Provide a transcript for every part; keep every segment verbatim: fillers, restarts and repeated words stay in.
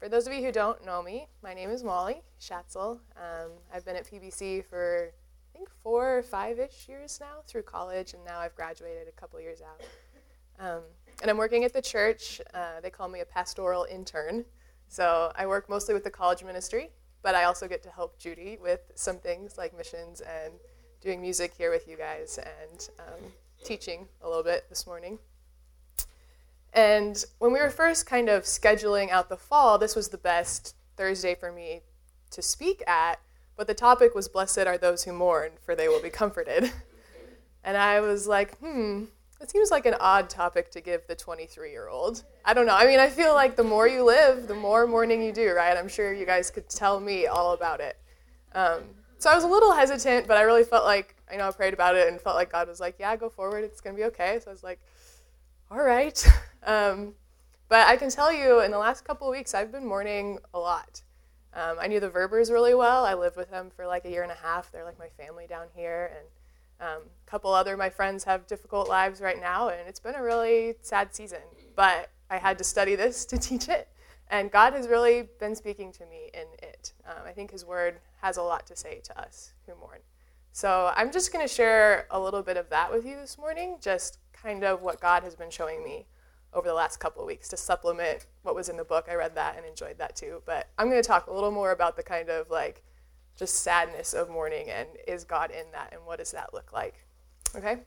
for those of you who don't know me, my name is Molly Schatzel. Um, I've been at P B C for, I think, four or five-ish years now through college, and now I've graduated a couple years out. Um, and I'm working at the church. Uh, they call me a pastoral intern. So I work mostly with the college ministry, but I also get to help Judy with some things like missions and doing music here with you guys and um, teaching a little bit this morning. And when we were first kind of scheduling out the fall, this was the best Thursday for me to speak at, but the topic was "Blessed are those who mourn, for they will be comforted." And I was like, hmm, it seems like an odd topic to give the twenty-three-year-old. I don't know. I mean, I feel like the more you live, the more mourning you do, right? I'm sure you guys could tell me all about it. Um, so I was a little hesitant, but I really felt like, I know I prayed about it and felt like God was like, yeah, go forward. It's going to be okay. So I was like, all right. Um, but I can tell you, in the last couple of weeks, I've been mourning a lot. Um, I knew the Verbers really well. I lived with them for like a year and a half. They're like my family down here. And um, a couple other of my friends have difficult lives right now, and it's been a really sad season. But I had to study this to teach it, and God has really been speaking to me in it. Um, I think his word has a lot to say to us who mourn. So I'm just going to share a little bit of that with you this morning, just kind of what God has been showing me over the last couple of weeks to supplement what was in the book. I read that and enjoyed that too. But I'm going to talk a little more about the kind of like just sadness of mourning and is God in that and what does that look like? Okay?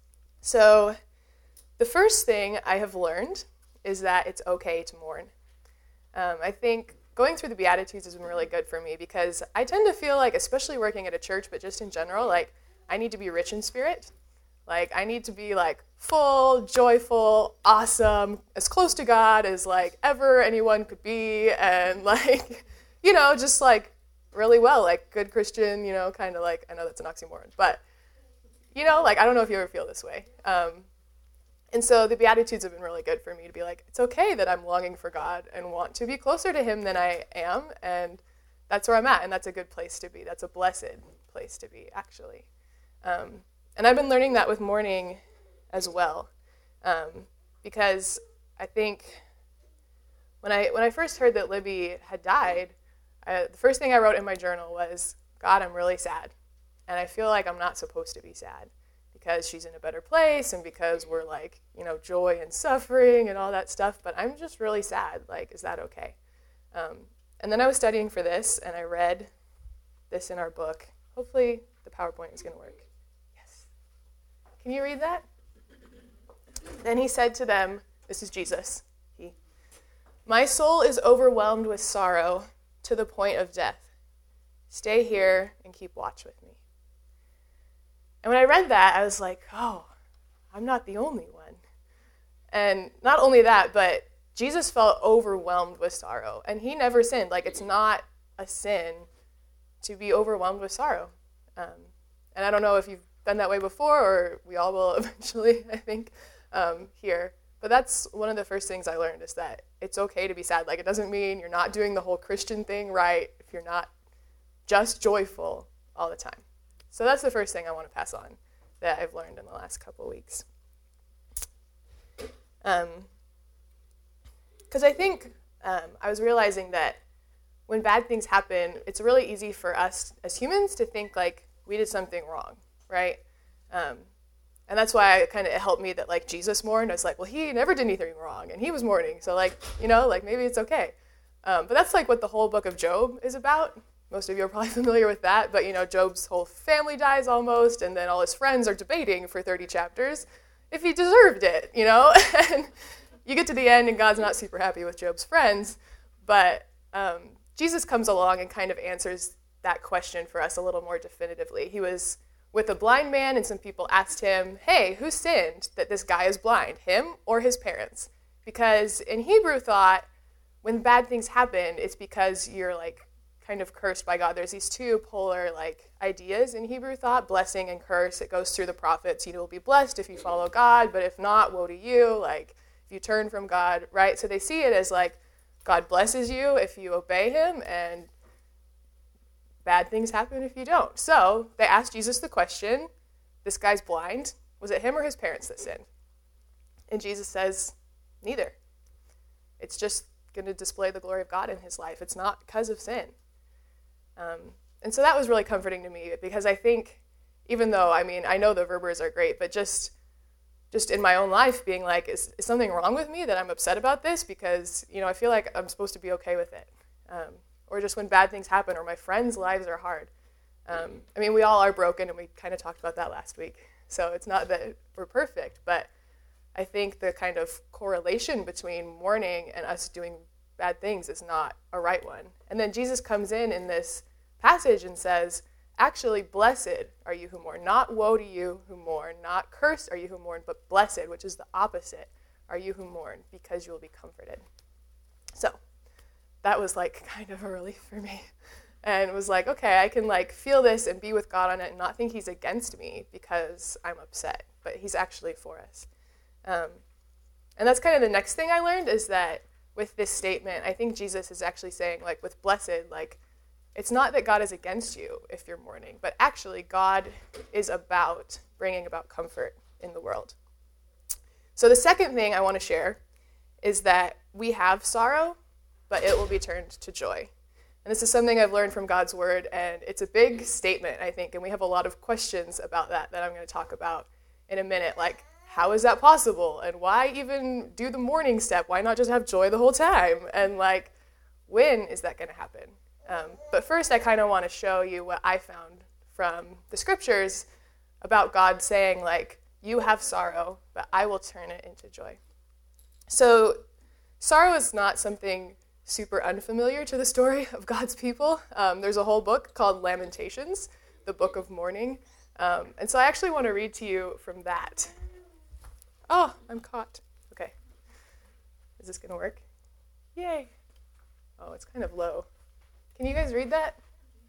So the first thing I have learned is that it's okay to mourn. Um, I think going through the Beatitudes has been really good for me because I tend to feel like, especially working at a church, but just in general, like I need to be rich in spirit. Like, I need to be, like, full, joyful, awesome, as close to God as, like, ever anyone could be, and, like, you know, just, like, really well, like, good Christian, you know, kind of like, I know that's an oxymoron, but, you know, like, I don't know if you ever feel this way. Um, and so the Beatitudes have been really good for me to be like, it's okay that I'm longing for God and want to be closer to him than I am, and that's where I'm at, and that's a good place to be. That's a blessed place to be, actually. Um And I've been learning that with mourning as well, um, because I think when I when I first heard that Libby had died, I, the first thing I wrote in my journal was, God, I'm really sad, and I feel like I'm not supposed to be sad because she's in a better place and because we're like, you know, joy and suffering and all that stuff, but I'm just really sad. Like, is that okay? Um, and then I was studying for this, and I read this in our book. Hopefully the PowerPoint is going to work. Can you read that? Then he said to them, this is Jesus, he, my soul is overwhelmed with sorrow to the point of death. Stay here and keep watch with me. And when I read that, I was like, oh, I'm not the only one. And not only that, but Jesus felt overwhelmed with sorrow, and he never sinned. Like, it's not a sin to be overwhelmed with sorrow. Um, and I don't know if you've been that way before, or we all will eventually, I think, um, here. But that's one of the first things I learned is that it's okay to be sad. Like, it doesn't mean you're not doing the whole Christian thing right if you're not just joyful all the time. So that's the first thing I want to pass on that I've learned in the last couple of weeks. Um, because I think um, I was realizing that when bad things happen, it's really easy for us as humans to think like we did something wrong. Right? Um, and that's why it kind of helped me that, like, Jesus mourned. I was like, well, he never did anything wrong, and he was mourning. So, like, you know, like, maybe it's okay. Um, but that's, like, what the whole book of Job is about. Most of you are probably familiar with that. But, you know, Job's whole family dies almost, and then all his friends are debating for thirty chapters if he deserved it, you know? And you get to the end, and God's not super happy with Job's friends. But um, Jesus comes along and kind of answers that question for us a little more definitively. He was with a blind man, and some people asked him, hey, who sinned that this guy is blind, him or his parents? Because in Hebrew thought, when bad things happen, it's because you're like kind of cursed by God. There's these two polar like ideas in Hebrew thought, blessing and curse. It goes through the prophets. You will be blessed if you follow God, but if not, woe to you, like if you turn from God, right? So they see it as like God blesses you if you obey him, and bad things happen if you don't. So they asked Jesus the question, this guy's blind. Was it him or his parents that sinned? And Jesus says, neither. It's just going to display the glory of God in his life. It's not because of sin. Um, and so that was really comforting to me, because I think, even though, I mean, I know the Verbers are great, but just just in my own life being like, is, is something wrong with me that I'm upset about this? Because, you know, I feel like I'm supposed to be okay with it. Um, or just when bad things happen, or my friends' lives are hard. Um, I mean, we all are broken, and we kind of talked about that last week. So it's not that we're perfect, but I think the kind of correlation between mourning and us doing bad things is not a right one. And then Jesus comes in in this passage and says, actually, blessed are you who mourn. Not woe to you who mourn, not cursed are you who mourn, but blessed, which is the opposite, are you who mourn, because you will be comforted. So that was like kind of a relief for me. And it was like, okay, I can like feel this and be with God on it and not think he's against me because I'm upset, but he's actually for us. Um, and that's kind of the next thing I learned, is that with this statement, I think Jesus is actually saying, like, with blessed, like, it's not that God is against you if you're mourning, but actually God is about bringing about comfort in the world. So the second thing I want to share is that we have sorrow, but it will be turned to joy. And this is something I've learned from God's word, and it's a big statement, I think, and we have a lot of questions about that that I'm going to talk about in a minute, like, how is that possible? And why even do the mourning step? Why not just have joy the whole time? And, like, when is that going to happen? Um, but first, I kind of want to show you what I found from the scriptures about God saying, like, you have sorrow, but I will turn it into joy. So sorrow is not something super unfamiliar to the story of God's people. Um, there's a whole book called Lamentations, the Book of Mourning. Um, and so I actually want to read to you from that. Oh, I'm caught. Okay. Is this going to work? Yay. Oh, it's kind of low. Can you guys read that?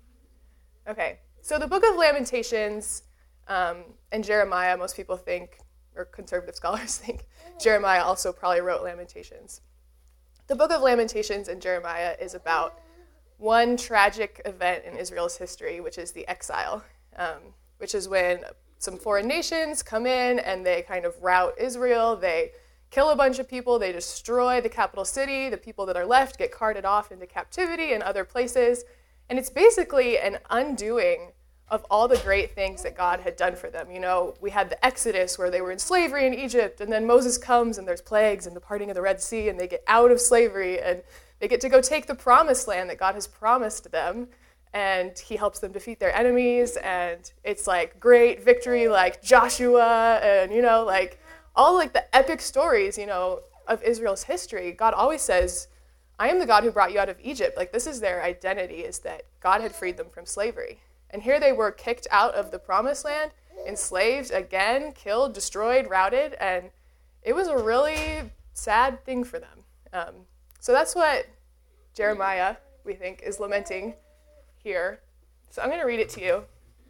Okay. So the Book of Lamentations um, and Jeremiah, most people think, or conservative scholars think, Jeremiah also probably wrote Lamentations. The Book of Lamentations and Jeremiah is about one tragic event in Israel's history, which is the exile, um, which is when some foreign nations come in and they kind of rout Israel. They kill a bunch of people. They destroy the capital city. The people that are left get carted off into captivity in other places. And it's basically an undoing of all the great things that God had done for them. You know, we had the Exodus where they were in slavery in Egypt, and then Moses comes and there's plagues and the parting of the Red Sea, and they get out of slavery and they get to go take the promised land that God has promised them, and he helps them defeat their enemies, and it's like great victory like Joshua, and you know, like all like the epic stories, you know, of Israel's history. God always says, I am the God who brought you out of Egypt. Like, this is their identity, is that God had freed them from slavery. And here they were kicked out of the promised land, enslaved again, killed, destroyed, routed, and it was a really sad thing for them. Um, so that's what Jeremiah, we think, is lamenting here. So I'm going to read it to you.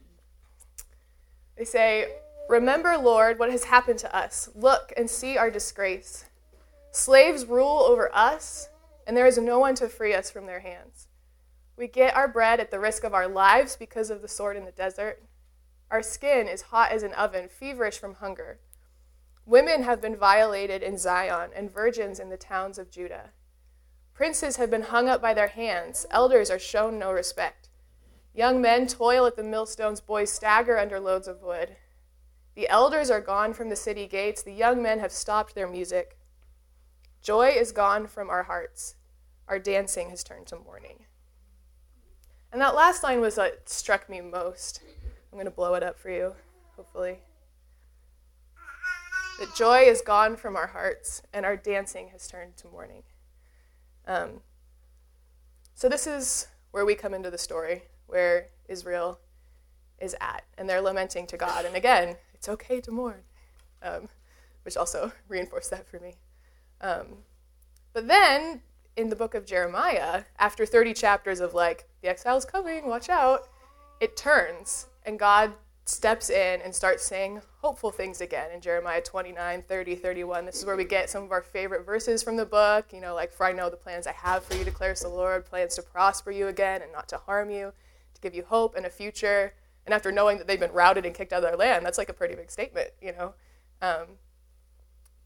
They say, remember, Lord, what has happened to us. Look and see our disgrace. Slaves rule over us, and there is no one to free us from their hands. We get our bread at the risk of our lives because of the sword in the desert. Our skin is hot as an oven, feverish from hunger. Women have been violated in Zion, and virgins in the towns of Judah. Princes have been hung up by their hands. Elders are shown no respect. Young men toil at the millstones. Boys stagger under loads of wood. The elders are gone from the city gates. The young men have stopped their music. Joy is gone from our hearts. Our dancing has turned to mourning. And that last line was what struck me most. I'm going to blow it up for you, hopefully. That joy is gone from our hearts, and our dancing has turned to mourning. Um, so this is where we come into the story, where Israel is at, and they're lamenting to God. And again, it's okay to mourn, um, which also reinforced that for me. Um, but then, in the book of Jeremiah, after thirty chapters of like, the exile's coming, watch out, it turns, and God steps in and starts saying hopeful things again in Jeremiah twenty-nine, thirty, thirty-one. This is where we get some of our favorite verses from the book, you know, like, for I know the plans I have for you, declares the Lord, plans to prosper you again and not to harm you, to give you hope and a future. And after knowing that they've been routed and kicked out of their land, that's like a pretty big statement, you know. Um,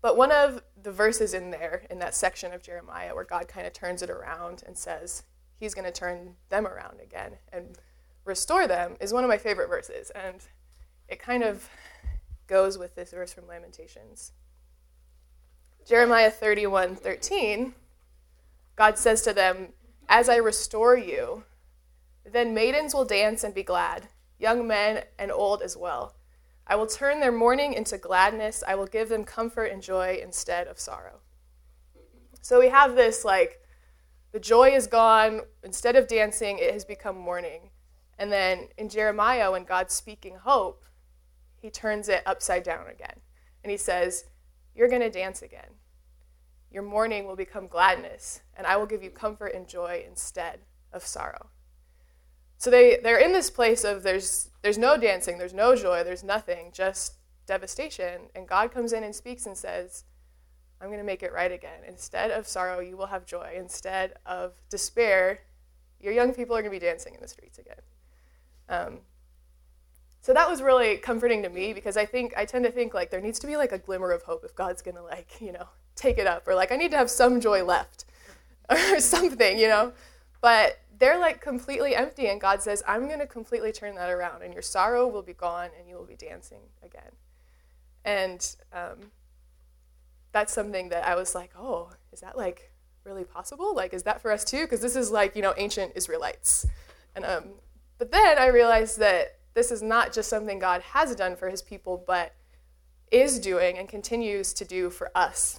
But one of the verses in there, in that section of Jeremiah, where God kind of turns it around and says he's going to turn them around again and restore them, is one of my favorite verses. And it kind of goes with this verse from Lamentations. Jeremiah thirty-one thirteen, God says to them, "As I restore you, then maidens will dance and be glad, young men and old as well. I will turn their mourning into gladness. I will give them comfort and joy instead of sorrow." So we have this, like, the joy is gone. Instead of dancing, it has become mourning. And then in Jeremiah, when God's speaking hope, he turns it upside down again. And he says, you're going to dance again. Your mourning will become gladness, and I will give you comfort and joy instead of sorrow. So they, they're in this place of there's there's no dancing, there's no joy, there's nothing, just devastation. And God comes in and speaks and says, I'm going to make it right again. Instead of sorrow, you will have joy. Instead of despair, your young people are going to be dancing in the streets again. Um, so that was really comforting to me, because I think I tend to think like there needs to be like a glimmer of hope if God's going to, like, you know, take it up, or like I need to have some joy left or something, you know. But they're like completely empty, and God says, I'm going to completely turn that around, and your sorrow will be gone, and you will be dancing again. And um, that's something that I was like, oh, is that like really possible? Like, is that for us too? Because this is like, you know, ancient Israelites. And um, but then I realized that this is not just something God has done for his people, but is doing and continues to do for us.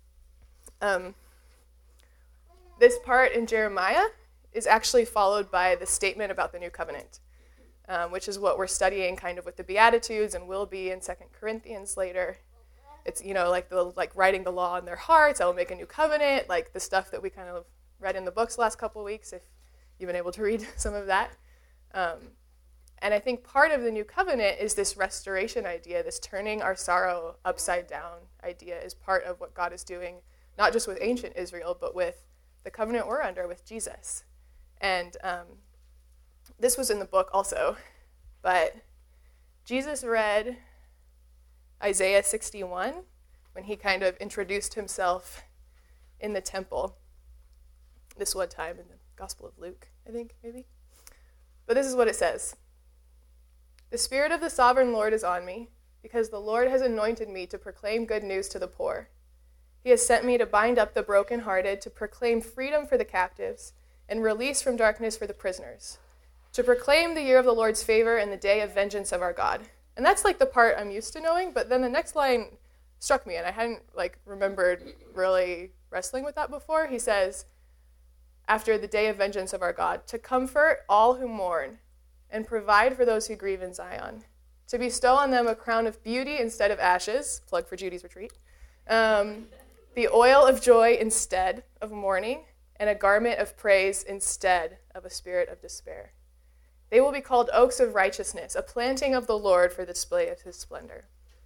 Um, this part in Jeremiah is actually followed by the statement about the new covenant, um, which is what we're studying kind of with the Beatitudes and will be in Second Corinthians later. It's, you know, like the like writing the law in their hearts. I will make a new covenant, like the stuff that we kind of read in the books the last couple of weeks, if you've been able to read some of that. Um, and I think part of the new covenant is this restoration idea, this turning our sorrow upside down idea is part of what God is doing, not just with ancient Israel, but with the covenant we're under with Jesus. And um, this was in the book also, but Jesus read Isaiah sixty-one when he kind of introduced himself in the temple this one time in the Gospel of Luke, I think, maybe. But this is what it says. The Spirit of the Sovereign Lord is on me, because the Lord has anointed me to proclaim good news to the poor. He has sent me to bind up the brokenhearted, to proclaim freedom for the captives, and release from darkness for the prisoners, to proclaim the year of the Lord's favor and the day of vengeance of our God. And that's like the part I'm used to knowing, but then the next line struck me, and I hadn't like remembered really wrestling with that before. He says, after the day of vengeance of our God, to comfort all who mourn and provide for those who grieve in Zion, to bestow on them a crown of beauty instead of ashes, plug for Judy's retreat, um, the oil of joy instead of mourning, and a garment of praise instead of a spirit of despair. They will be called oaks of righteousness, a planting of the Lord for the display of his splendor.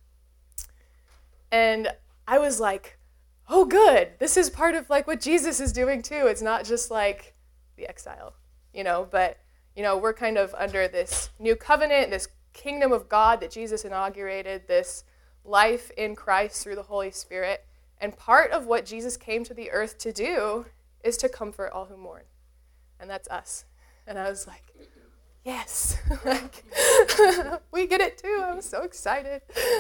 And I was like, oh, good. This is part of like what Jesus is doing too. It's not just like the exile, you know, but, you know, we're kind of under this new covenant, this kingdom of God that Jesus inaugurated, this life in Christ through the Holy Spirit. And part of what Jesus came to the earth to do is to comfort all who mourn. And that's us. And I was like, yes, like, we get it too. I'm so excited.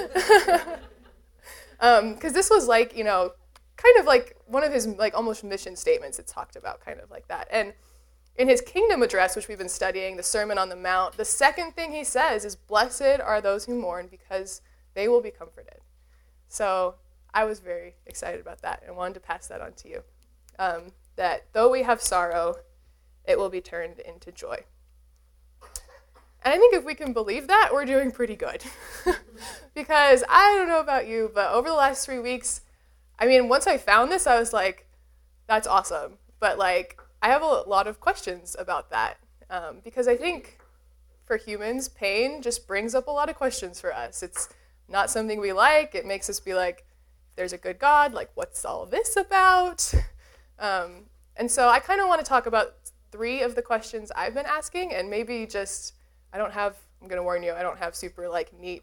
um, because this was like, you know, kind of like one of his like almost mission statements. It talked about kind of like that. And in his kingdom address, which we've been studying, the Sermon on the Mount, the second thing he says is, blessed are those who mourn because they will be comforted. So I was very excited about that and wanted to pass that on to you. Um, that though we have sorrow, it will be turned into joy. And I think if we can believe that, we're doing pretty good. Because I don't know about you, but over the last three weeks, I mean, once I found this, I was like, that's awesome. But like, I have a lot of questions about that. Um, because I think for humans, pain just brings up a lot of questions for us. It's not something we like. It makes us be like, if there's a good God, like, what's all this about? Um, and so I kind of want to talk about three of the questions I've been asking, and maybe just, I don't have, I'm going to warn you, I don't have super like neat,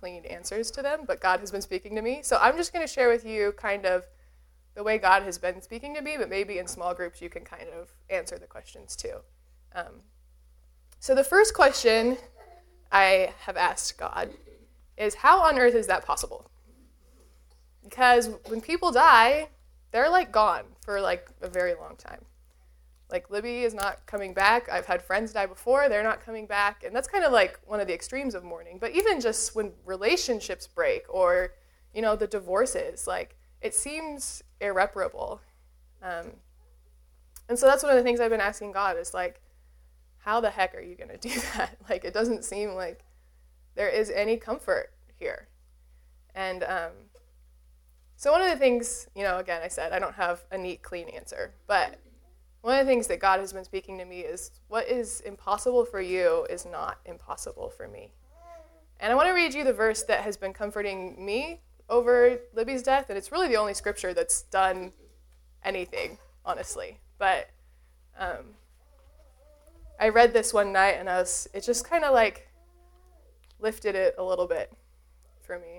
clean answers to them, but God has been speaking to me. So I'm just going to share with you kind of the way God has been speaking to me, but maybe in small groups you can kind of answer the questions too. Um, so the first question I have asked God is, how on earth is that possible? Because when people die, they're like gone for like a very long time. Like Libby is not coming back. I've had friends die before, they're not coming back. And that's kind of like one of the extremes of mourning. But even just when relationships break or, you know, the divorces, like it seems irreparable. Um, and so that's one of the things I've been asking God is like, how the heck are you going to do that? Like, it doesn't seem like there is any comfort here. And um, so one of the things, you know, again, I said I don't have a neat, clean answer, but one of the things that God has been speaking to me is what is impossible for you is not impossible for me. And I want to read you the verse that has been comforting me over Libby's death, and it's really the only scripture that's done anything, honestly. But um, I read this one night, and I was it just kind of like lifted it a little bit for me.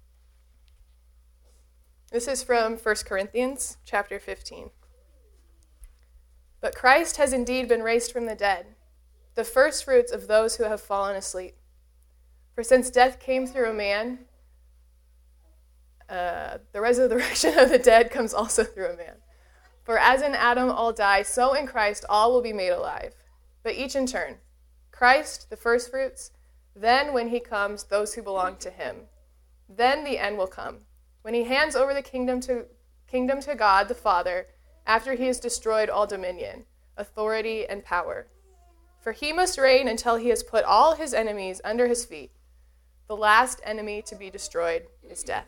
This is from First Corinthians chapter fifteen. But Christ has indeed been raised from the dead, the firstfruits of those who have fallen asleep. For since death came through a man, uh, the resurrection of the dead comes also through a man. For as in Adam all die, so in Christ all will be made alive, but each in turn. Christ, the firstfruits, then when he comes, those who belong to him. Then the end will come, when he hands over the kingdom to kingdom to God the Father, after he has destroyed all dominion, authority, and power. For he must reign until he has put all his enemies under his feet. The last enemy to be destroyed is death.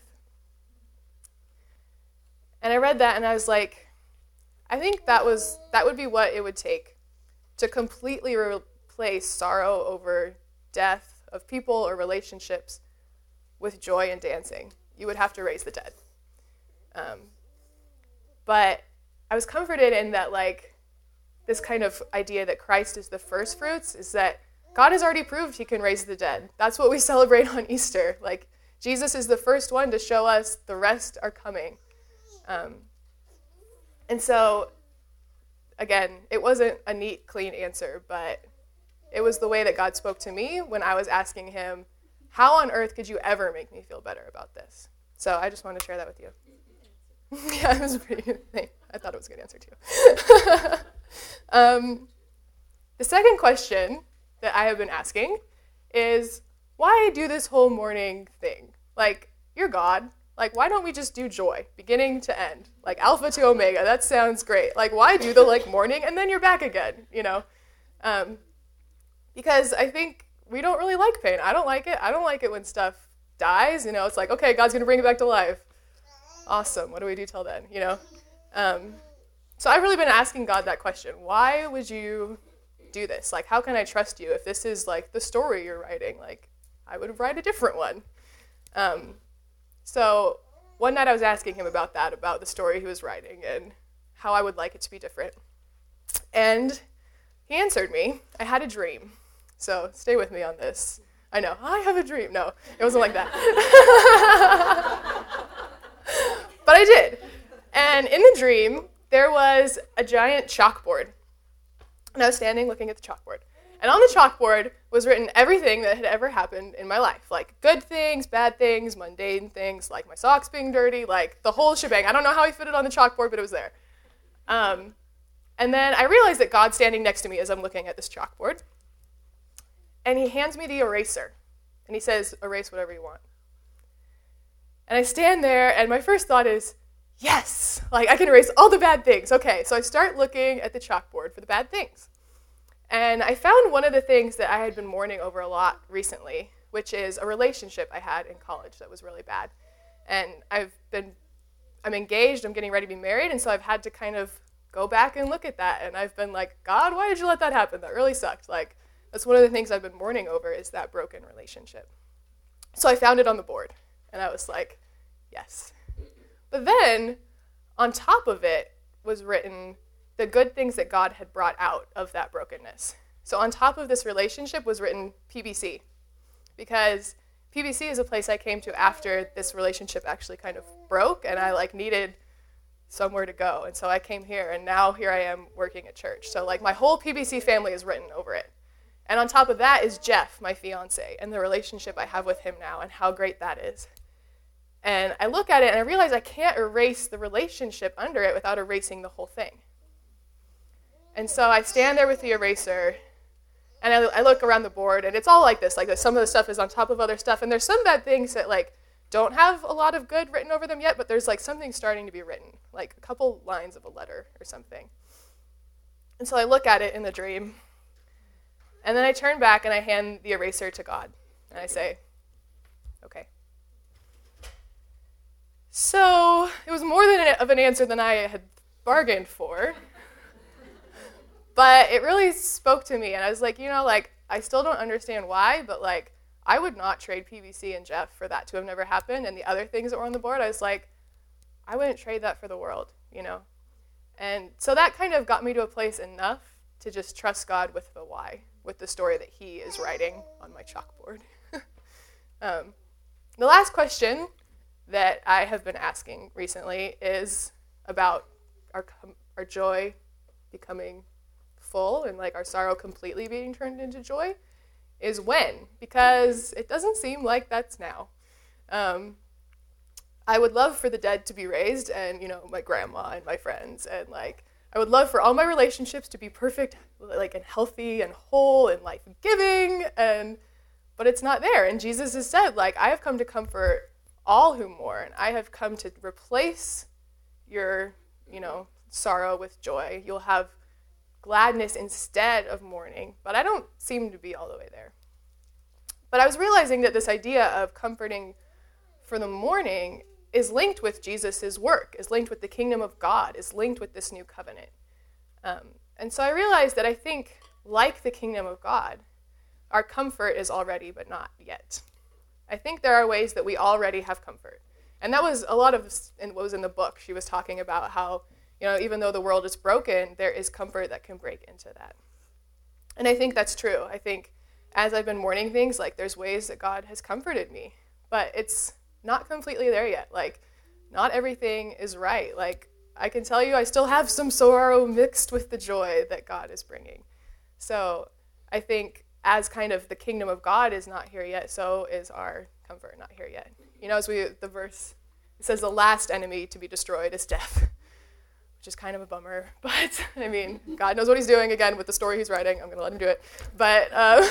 And I read that and I was like, I think that was that would be what it would take to completely replace sorrow over death of people or relationships with joy and dancing. You would have to raise the dead. Um, but I was comforted in that, like, this kind of idea that Christ is the first fruits is that God has already proved he can raise the dead. That's what we celebrate on Easter. Like, Jesus is the first one to show us the rest are coming. Um, and so, again, it wasn't a neat, clean answer, but it was the way that God spoke to me when I was asking him, how on earth could you ever make me feel better about this? So I just wanted to share that with you. Yeah, it was a pretty good thing. I thought it was a good answer, too. um, the second question that I have been asking is, why do this whole mourning thing? Like, you're God. Like, why don't we just do joy, beginning to end? Like, alpha to omega, that sounds great. Like, why do the, like, mourning, and then you're back again, you know? Um, because I think we don't really like pain. I don't like it. I don't like it when stuff dies, you know? It's like, okay, God's going to bring it back to life. Awesome. What do we do till then, you know? Um, so I've really been asking God that question. Why would you do this? Like, how can I trust you if this is, like, the story you're writing? Like, I would write a different one. Um, so one night I was asking him about that, about the story he was writing and how I would like it to be different. And he answered me. I had a dream. So stay with me on this. I know, I have a dream. No, it wasn't like that. But I did. And in the dream, there was a giant chalkboard. And I was standing looking at the chalkboard. And on the chalkboard was written everything that had ever happened in my life. Like good things, bad things, mundane things, like my socks being dirty, like the whole shebang. I don't know how he fit it on the chalkboard, but it was there. Um, and then I realized that God's standing next to me as I'm looking at this chalkboard. And he hands me the eraser. And he says, erase whatever you want. And I stand there, and my first thought is, yes, like I can erase all the bad things. Okay, so I start looking at the chalkboard for the bad things. And I found one of the things that I had been mourning over a lot recently, which is a relationship I had in college that was really bad. And I've been, I'm engaged, I'm getting ready to be married, and so I've had to kind of go back and look at that. And I've been like, God, why did you let that happen? That really sucked. Like, that's one of the things I've been mourning over is that broken relationship. So I found it on the board, and I was like, yes. But then, on top of it was written the good things that God had brought out of that brokenness. So on top of this relationship was written P B C, because P B C is a place I came to after this relationship actually kind of broke, and I like needed somewhere to go. And so I came here, and now here I am working at church. So like my whole P B C family is written over it. And on top of that is Jeff, my fiance, and the relationship I have with him now and how great that is. And I look at it and I realize I can't erase the relationship under it without erasing the whole thing. And so I stand there with the eraser, and I, I look around the board, and it's all like this. Like some of the stuff is on top of other stuff, and there's some bad things that like don't have a lot of good written over them yet, but there's like something starting to be written, like a couple lines of a letter or something. And so I look at it in the dream, and then I turn back and I hand the eraser to God, and I say, okay. So it was more than an, of an answer than I had bargained for, but it really spoke to me, and I was like, you know, like, I still don't understand why, but like, I would not trade P B C and Jeff for that to have never happened, and the other things that were on the board, I was like, I wouldn't trade that for the world, you know? And so that kind of got me to a place enough to just trust God with the why, with the story that he is writing on my chalkboard. um, the last question that I have been asking recently is about our our joy becoming full and like our sorrow completely being turned into joy is when, because it doesn't seem like that's now. Um, I would love for the dead to be raised, and you know, my grandma and my friends, and like I would love for all my relationships to be perfect, like and healthy and whole and life-giving, and but it's not there. And Jesus has said, like, I have come to comfort all who mourn. I have come to replace your, you know, sorrow with joy. You'll have gladness instead of mourning, but I don't seem to be all the way there. But I was realizing that this idea of comforting for the mourning is linked with Jesus' work, is linked with the kingdom of God, is linked with this new covenant. Um, and so I realized that I think, like the kingdom of God, our comfort is already but not yet. I think there are ways that we already have comfort. And that was a lot of in what was in the book. She was talking about how, you know, even though the world is broken, there is comfort that can break into that. And I think that's true. I think as I've been mourning things, like there's ways that God has comforted me, but it's not completely there yet. Like, not everything is right. Like, I can tell you I still have some sorrow mixed with the joy that God is bringing. So I think as kind of the kingdom of God is not here yet, so is our comfort not here yet. You know, as we, the verse, it says the last enemy to be destroyed is death, which is kind of a bummer. But, I mean, God knows what he's doing, again, with the story he's writing. I'm going to let him do it. But, uh,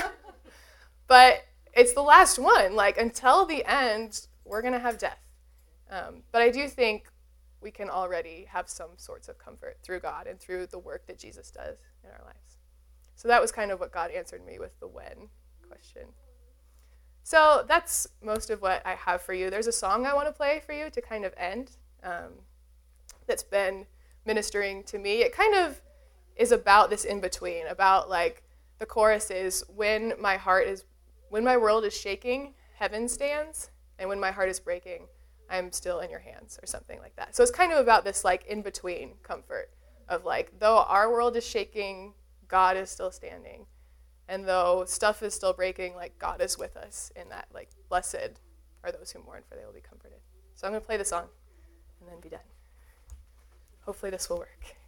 but it's the last one. Like, until the end, we're going to have death. Um, but I do think we can already have some sorts of comfort through God and through the work that Jesus does in our lives. So that was kind of what God answered me with the when question. So that's most of what I have for you. There's a song I want to play for you to kind of end um, that's been ministering to me. It kind of is about this in-between, about like the chorus is, when my heart is, when my world is shaking, heaven stands, and when my heart is breaking, I'm still in your hands, or something like that. So it's kind of about this like in-between comfort of like, though our world is shaking, God is still standing. And though stuff is still breaking, like God is with us in that, like, blessed are those who mourn, for they will be comforted. So I'm going to play the song and then be done. Hopefully this will work.